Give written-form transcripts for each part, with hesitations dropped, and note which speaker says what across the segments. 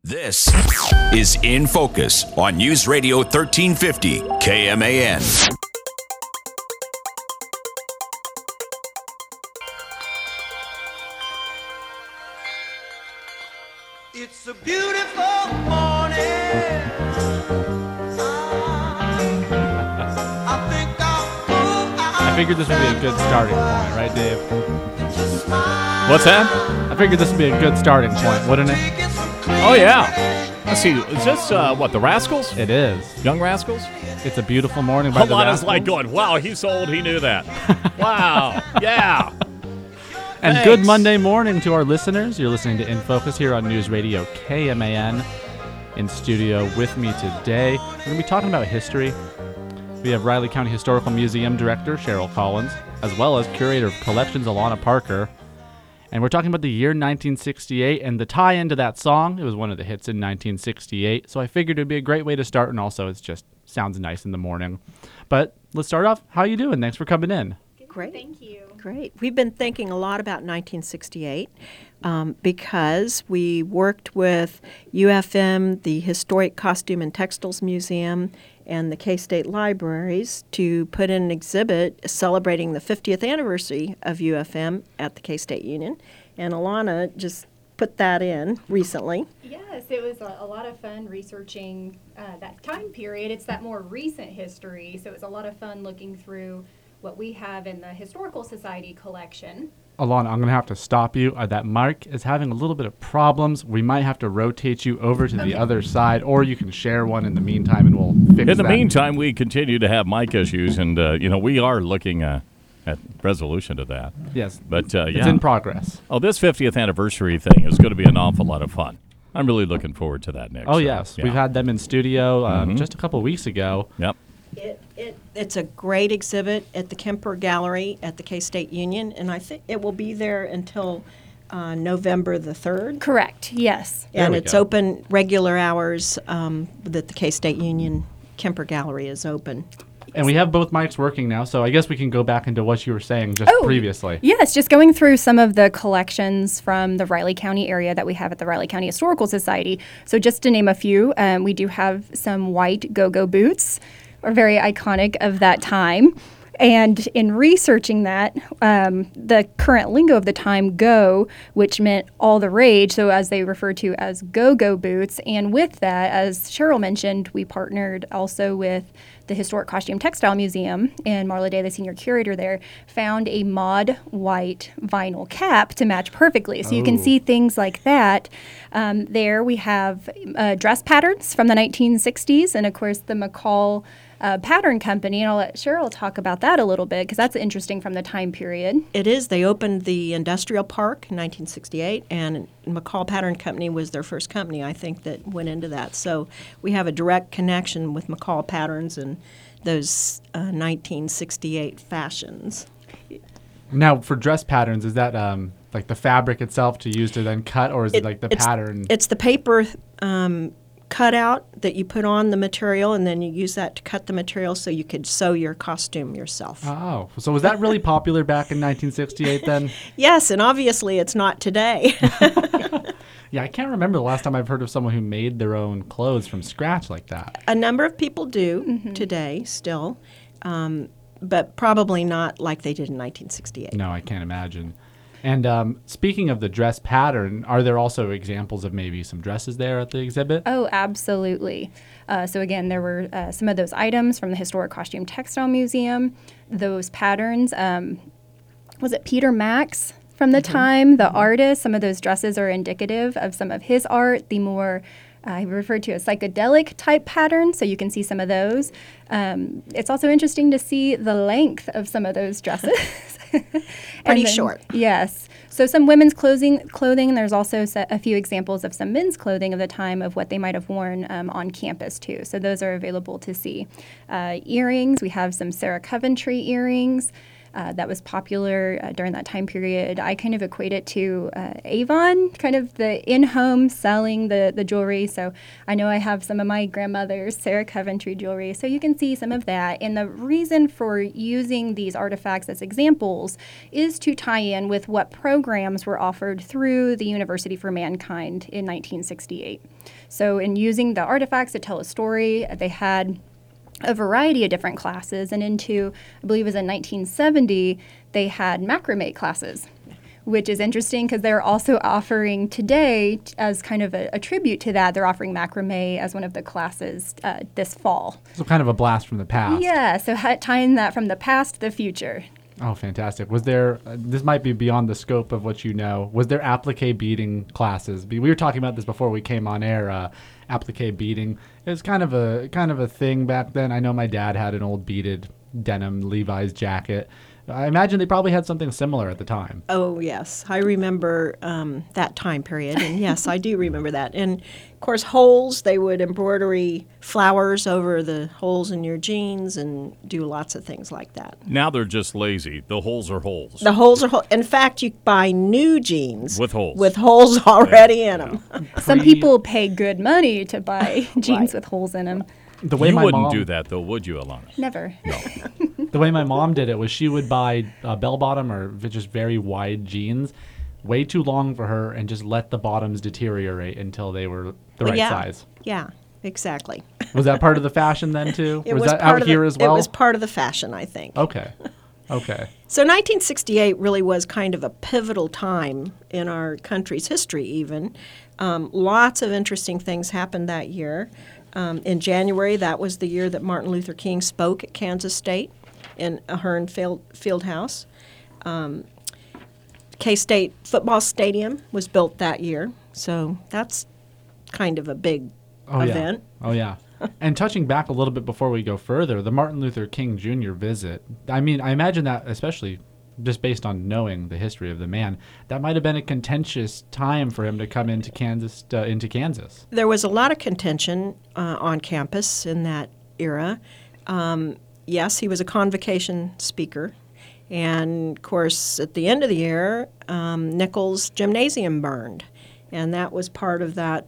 Speaker 1: This is In Focus on News Radio 1350 KMAN.
Speaker 2: It's a beautiful morning.
Speaker 3: I figured this would be a good starting point, right, Dave?
Speaker 4: What's that?
Speaker 3: I figured this would be a good starting point, wouldn't it?
Speaker 4: Oh, yeah. Let's see. Is this, the Rascals?
Speaker 3: It is.
Speaker 4: Young Rascals?
Speaker 3: It's a beautiful morning by the
Speaker 4: Alana's
Speaker 3: Rascals.
Speaker 4: like going, wow, he's so old, he knew that. Wow. Yeah.
Speaker 3: And
Speaker 4: Thanks.
Speaker 3: good Monday morning to our listeners. You're listening to In Focus here on News Radio KMAN. In studio with me today, we're going to be talking about history. We have Riley County Historical Museum Director Cheryl Collins, as well as Curator of Collections Alana Parker. And we're talking about the year 1968 and the tie-in to that song. It was one of the hits in 1968, so I figured it would be a great way to start, and also it just sounds nice in the morning. But let's start off. How you doing? Thanks for coming in.
Speaker 5: Great.
Speaker 6: Thank you.
Speaker 5: Great. We've been thinking a lot about 1968 because we worked with UFM, the Historic Costume and Textiles Museum, and the K-State Libraries to put in an exhibit celebrating the 50th anniversary of UFM at the K-State Union. And Alana just put that in recently.
Speaker 6: Yes, it was a lot of fun researching that time period. It's that more recent history, so it was a lot of fun looking through what we have in the Historical Society collection.
Speaker 3: Alana, I'm going to have to stop you. That mic is having a little bit of problems. We might have to rotate you over to the other side, or you can share one in the meantime, and we'll fix that.
Speaker 4: In the meantime, we continue to have mic issues, and, we are looking at resolution to that.
Speaker 3: Yes,
Speaker 4: But,
Speaker 3: it's in progress.
Speaker 4: Oh, this 50th anniversary thing is going to be an awful lot of fun. I'm really looking forward to that, Nick.
Speaker 3: Oh,
Speaker 4: So,
Speaker 3: yes.
Speaker 4: yeah.
Speaker 3: We've had them in studio just a couple weeks ago.
Speaker 4: Yep.
Speaker 5: It's a great exhibit at the Kemper Gallery at the K-State Union, and I think it will be there until November the 3rd.
Speaker 6: Correct, yes.
Speaker 3: There
Speaker 5: And
Speaker 3: we
Speaker 5: it's
Speaker 3: go.
Speaker 5: open regular hours that the K-State Union Kemper Gallery is open.
Speaker 3: And we have both mics working now, so I guess we can go back into what you were saying just previously.
Speaker 6: Yes, just going through some of the collections from the Riley County area that we have at the Riley County Historical Society. So just to name a few, we do have some white go-go boots, are very iconic of that time. And in researching that, the current lingo of the time, go, which meant all the rage, so as they refer to as go-go boots. And with that, as Cheryl mentioned, we partnered also with the Historic Costume Textile Museum, and Marla Day, the senior curator there, found a mod white vinyl cap to match perfectly. So you can see things like that. There we have dress patterns from the 1960s, and of course the McCall Pattern Company, and I'll let Cheryl talk about that a little bit because that's interesting from the time period.
Speaker 5: It is. They opened the industrial park in 1968, and McCall Pattern Company was their first company, I think, that went into that. So we have a direct connection with McCall Patterns and those 1968 fashions.
Speaker 3: Now, for dress patterns, is that like the fabric itself to use to then cut, or is it like the pattern?
Speaker 5: It's the paper cutout that you put on the material, and then you use that to cut the material so you could sew your costume yourself.
Speaker 3: Oh, so was that really popular back in 1968 then?
Speaker 5: Yes, and obviously it's not today.
Speaker 3: Yeah, I can't remember the last time I've heard of someone who made their own clothes from scratch like that.
Speaker 5: A number of people do today still, but probably not like they did in 1968.
Speaker 3: No, I can't imagine. And speaking of the dress pattern, are there also examples of maybe some dresses there at the exhibit?
Speaker 6: Oh, absolutely. So again, there were some of those items from the Historic Costume Textile Museum. Those patterns, was it Peter Max from the time, the artist? Some of those dresses are indicative of some of his art, the more referred to as psychedelic type patterns, so you can see some of those. It's also interesting to see the length of some of those dresses.
Speaker 5: Pretty short.
Speaker 6: Yes. So some women's clothing. There's also a few examples of some men's clothing of the time of what they might have worn on campus too. So those are available to see. Earrings. We have some Sarah Coventry earrings. that was popular during that time period. I kind of equate it to Avon, kind of the in-home selling the jewelry. So I know I have some of my grandmother's Sarah Coventry jewelry, so you can see some of that. And the reason for using these artifacts as examples is to tie in with what programs were offered through the University for Mankind in 1968. So in using the artifacts to tell a story, they had a variety of different classes, and into, I believe it was in 1970, they had macrame classes, which is interesting because they're also offering today, as kind of a tribute to that, they're offering macrame as one of the classes this fall.
Speaker 3: So kind of a blast from the past.
Speaker 6: Yeah, so tying that from the past to the future.
Speaker 3: Oh, fantastic. Was there, this might be beyond the scope of what you know, was there applique beading classes? We were talking about this before we came on air. Applique beading is kind of a thing back then. I know my dad had an old beaded denim Levi's jacket. I imagine they probably had something similar at the time.
Speaker 5: Oh, yes. I remember that time period. And yes, I do remember that. And, of course, holes, they would embroidery flowers over the holes in your jeans and do lots of things like that.
Speaker 4: Now they're just lazy. The holes are holes.
Speaker 5: The holes are holes. In fact, you buy new jeans
Speaker 4: With holes.
Speaker 5: with holes already in them.
Speaker 6: Some people pay good money to buy jeans with holes in them.
Speaker 3: The way
Speaker 4: You
Speaker 3: my
Speaker 4: wouldn't
Speaker 3: mom,
Speaker 4: do that, though, would you, Alana?
Speaker 6: Never.
Speaker 4: No.
Speaker 3: The way my mom did it was she would buy bell bottom or just very wide jeans, way too long for her, and just let the bottoms deteriorate until they were the right
Speaker 5: yeah.
Speaker 3: size.
Speaker 5: Yeah, exactly.
Speaker 3: Was that part of the fashion then too?
Speaker 5: It
Speaker 3: was that
Speaker 5: part
Speaker 3: out
Speaker 5: of
Speaker 3: here
Speaker 5: the,
Speaker 3: as well?
Speaker 5: It was part of the fashion, I think.
Speaker 3: Okay.
Speaker 5: So 1968 really was kind of a pivotal time in our country's history even. Lots of interesting things happened that year. In January, that was the year that Martin Luther King spoke at Kansas State in Ahern Fieldhouse. K-State football stadium was built that year, so that's kind of a big event.
Speaker 3: Oh, yeah. And touching back a little bit before we go further, the Martin Luther King Jr. visit, I mean, I imagine that, especially just based on knowing the history of the man, that might have been a contentious time for him to come into Kansas.
Speaker 5: There was a lot of contention on campus in that era. Yes, he was a convocation speaker. And, of course, at the end of the year, Nichols Gymnasium burned. And that was part of that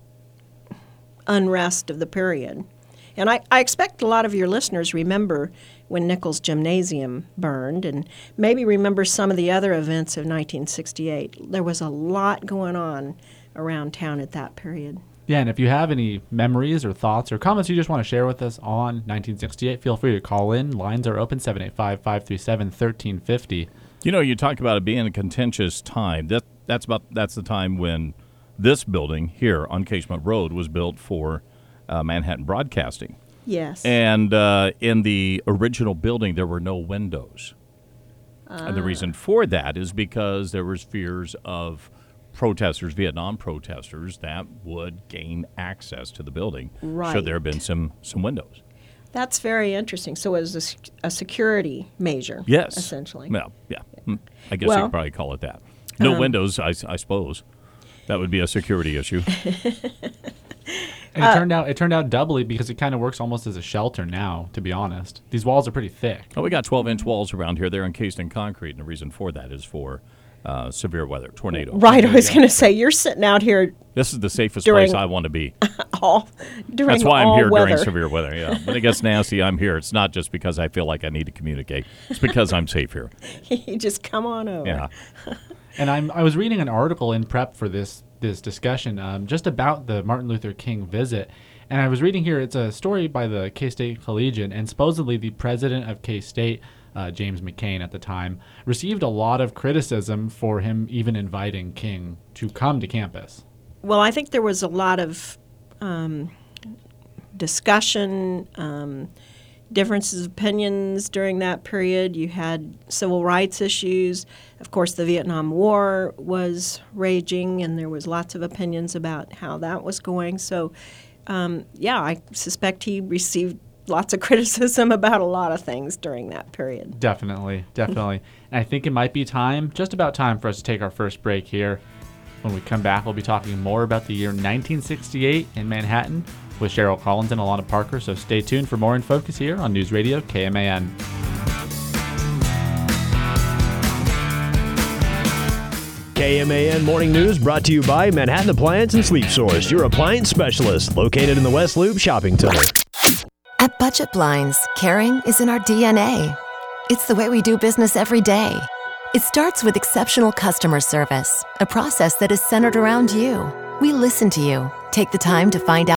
Speaker 5: unrest of the period. And I expect a lot of your listeners remember when Nichols Gymnasium burned and maybe remember some of the other events of 1968. There was a lot going on around town at that period.
Speaker 3: Yeah, and if you have any memories or thoughts or comments you just want to share with us on 1968, feel free to call in. Lines are open, 785-537-1350.
Speaker 4: You know, you talk about it being a contentious time. That's the time when this building here on Casement Road was built for Manhattan Broadcasting.
Speaker 5: Yes.
Speaker 4: And in the original building, there were no windows. And the reason for that is because there was fears of protesters, Vietnam protesters, that would gain access to the building.
Speaker 5: Right.
Speaker 4: Should there have been some windows.
Speaker 5: That's very interesting. So it was a security measure,
Speaker 4: Yes.
Speaker 5: essentially.
Speaker 4: Well, yeah. I guess you
Speaker 5: Well,
Speaker 4: could probably call it that. No windows, I suppose. That would be a security issue.
Speaker 3: And it turned out doubly because it kind of works almost as a shelter now, to be honest. These walls are pretty thick.
Speaker 4: Oh, we got 12-inch walls around here. They're encased in concrete, and the reason for that is for severe weather, tornado.
Speaker 5: Right, I was going to say, you're sitting out here
Speaker 4: This is the safest
Speaker 5: During-
Speaker 4: place I want to be.
Speaker 5: during
Speaker 4: That's why I'm
Speaker 5: all
Speaker 4: here
Speaker 5: weather.
Speaker 4: during severe weather. Yeah, when it gets nasty, I'm here. It's not just because I feel like I need to communicate. It's because I'm safe here.
Speaker 5: You just come on over.
Speaker 4: Yeah.
Speaker 3: And I was reading an article in prep for this discussion just about the Martin Luther King visit. And I was reading here, it's a story by the K-State Collegian, and supposedly the president of K-State, James McCain at the time, received a lot of criticism for him even inviting King to come to campus.
Speaker 5: Well, I think there was a lot of discussion, differences of opinions during that period. You had civil rights issues. Of course, the Vietnam War was raging, and there was lots of opinions about how that was going. So, I suspect he received lots of criticism about a lot of things during that period.
Speaker 3: Definitely. And I think it might be just about time for us to take our first break here. When we come back, we'll be talking more about the year 1968 in Manhattan with Cheryl Collins and Alana Parker, so stay tuned for more In Focus here on News Radio KMAN.
Speaker 7: KMAN Morning News brought to you by Manhattan Appliance and Sleep Source, your appliance specialist, located in the West Loop Shopping Center.
Speaker 8: At Budget Blinds, caring is in our DNA. It's the way we do business every day. It starts with exceptional customer service, a process that is centered around you. We listen to you, take the time to find out